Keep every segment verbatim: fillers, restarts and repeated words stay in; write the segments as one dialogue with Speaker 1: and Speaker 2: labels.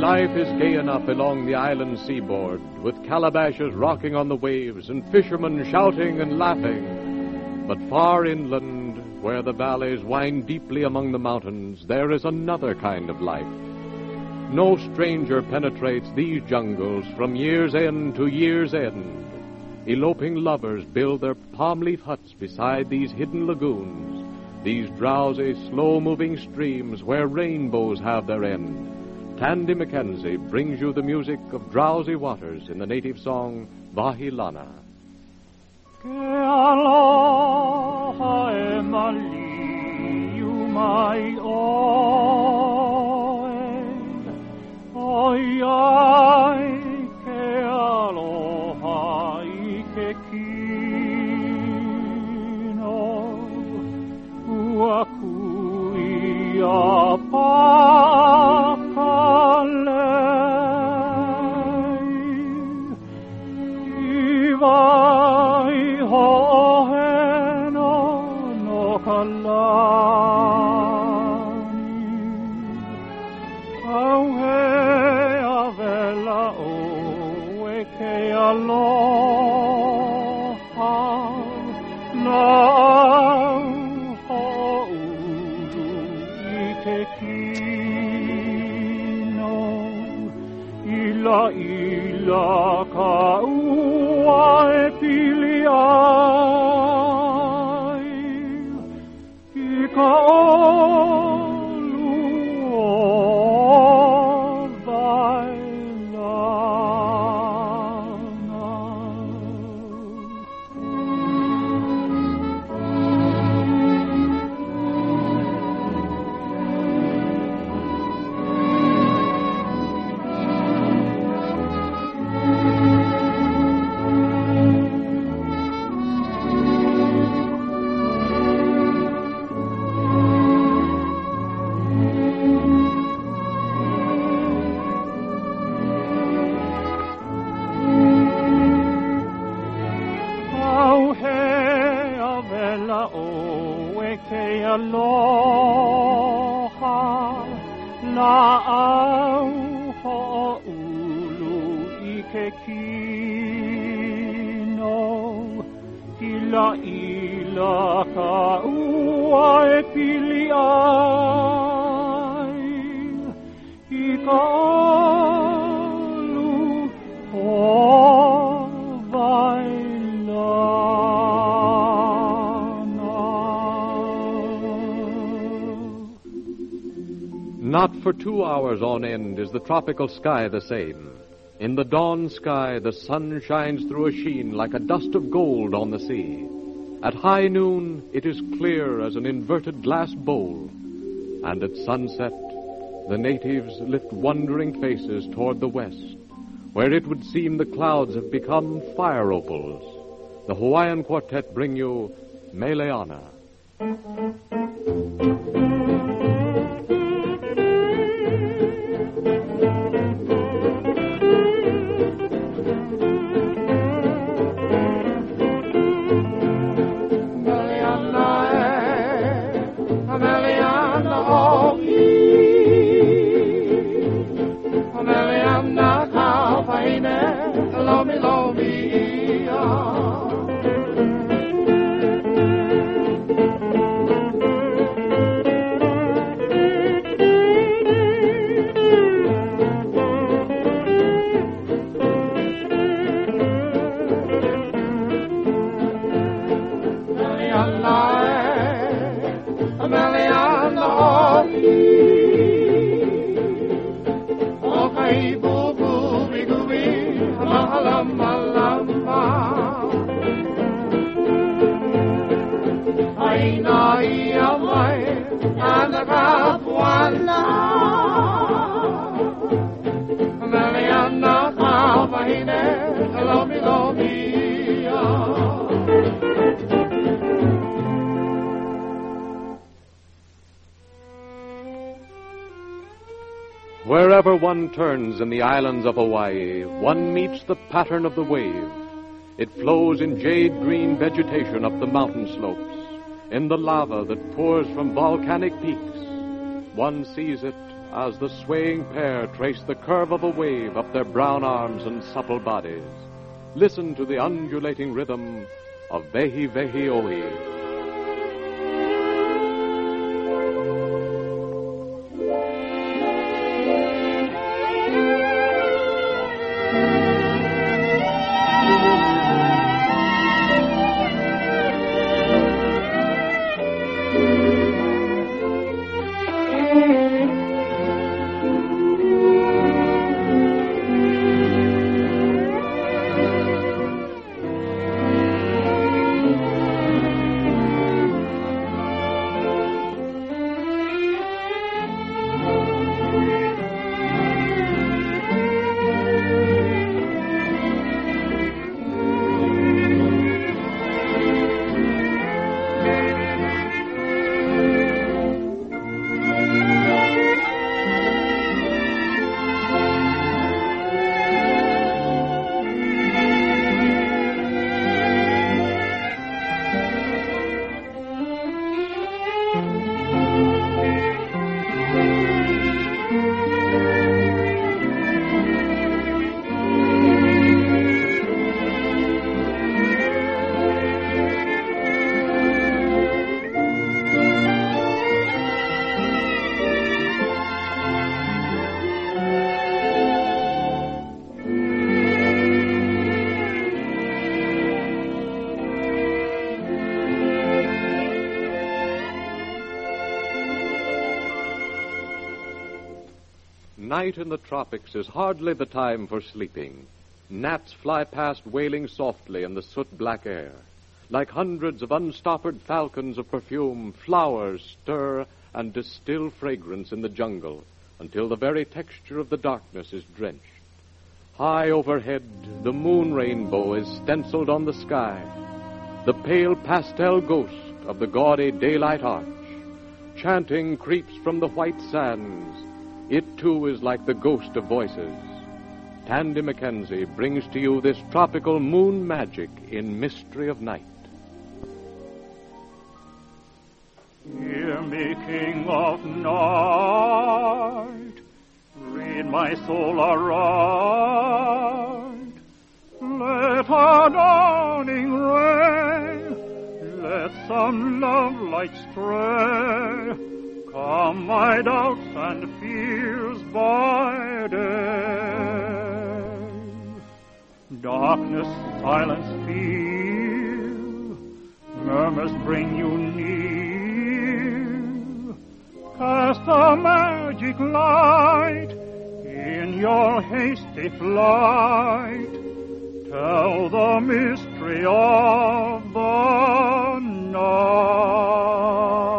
Speaker 1: life is gay enough along the island seaboard, with calabashes rocking on the waves and fishermen shouting and laughing. But far inland, where the valleys wind deeply among the mountains, there is another kind of life. No stranger penetrates these jungles from year's end to year's end. Eloping lovers build their palm leaf huts beside these hidden lagoons, these drowsy, slow-moving streams where rainbows have their end. Tandy Mackenzie brings you the music of drowsy waters in the native song, Vahilana.
Speaker 2: Ke aloha e maliu mai oe, oi ai ke aloha I ke kino, ua kui a pakalei, I vai hoheno no kalani, au he a vela o e ke aloha, na au ho'uru I ke kino, ila ila ka ua e pili ai, I ka olu o Vailana. Aloha, na au ho'ulu I ke kino, ila ila ka ua e pili ai, I ka olu o
Speaker 1: Not for two hours on end is the tropical sky the same. In the dawn sky, the sun shines through a sheen like a dust of gold on the sea. At high noon, it is clear as an inverted glass bowl. And at sunset, the natives lift wondering faces toward the west, where it would seem the clouds have become fire opals. The Hawaiian Quartet bring you Meleana. Wherever one turns in the islands of Hawaii, one meets the pattern of the wave. It flows in jade-green vegetation up the mountain slopes, in the lava that pours from volcanic peaks. One sees it as the swaying pair trace the curve of a wave up their brown arms and supple bodies. Listen to the undulating rhythm of Vehi Vehi Ohi. Night in the tropics is hardly the time for sleeping. Gnats fly past wailing softly in the soot-black air. Like hundreds of unstoppered falcons of perfume, flowers stir and distill fragrance in the jungle until the very texture of the darkness is drenched. High overhead, the moon rainbow is stenciled on the sky, the pale pastel ghost of the gaudy daylight arch. Chanting creeps from the white sands. It, too, is like the ghost of voices. Tandy Mackenzie brings to you this tropical moon magic in Mystery of Night.
Speaker 2: Hear me, King of Night, read my soul aright. Let our dawning ray, let some love light stray. Calm my doubts and fears by day. Darkness, silence feel, murmurs bring you near. Cast a magic light in your hasty flight. Tell the mystery of the night.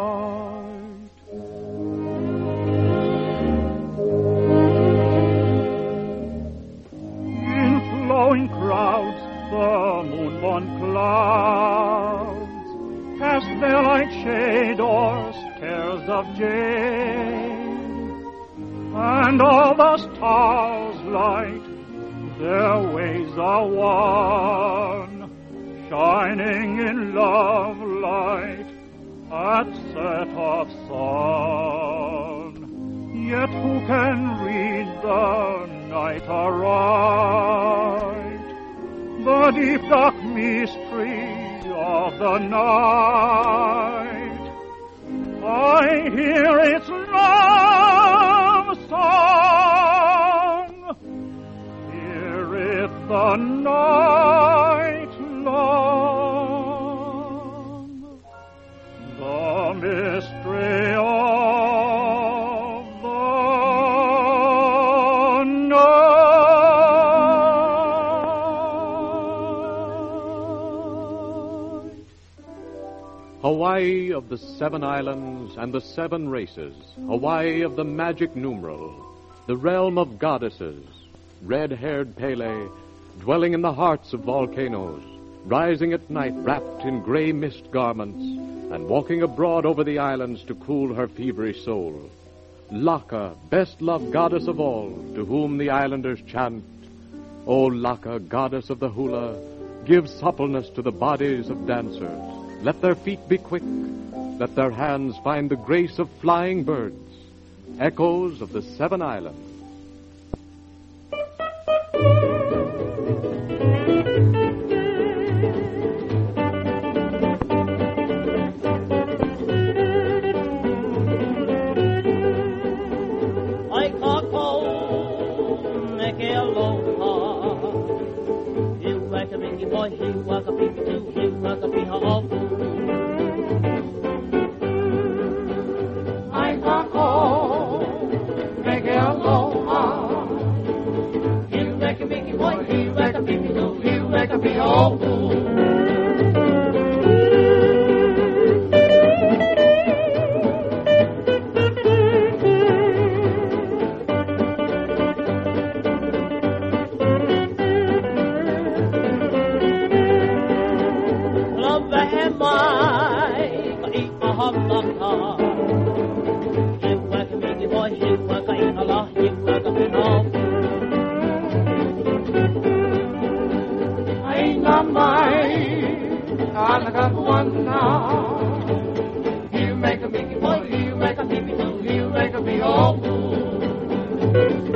Speaker 2: In crowds, the moon-born clouds cast their light shade o'er stairs of jade, and all the stars light their ways are one, shining in love light at set of sun. Yet who can read the night aright? The deep dark mystery of the night. I hear its love song. Hear it the night long. The mystery of
Speaker 1: Hawaii of the seven islands and the seven races, Hawaii of the magic numeral, the realm of goddesses, red-haired Pele, dwelling in the hearts of volcanoes, rising at night wrapped in gray mist garments, and walking abroad over the islands to cool her feverish soul. Laka, best-loved goddess of all, to whom the islanders chant, O Laka, goddess of the hula, give suppleness to the bodies of dancers. Let their feet be quick. Let their hands find the grace of flying birds. Echoes of the Seven Islands.
Speaker 3: You make a Mickey boy, you make a Mickey too, you make a me all fool.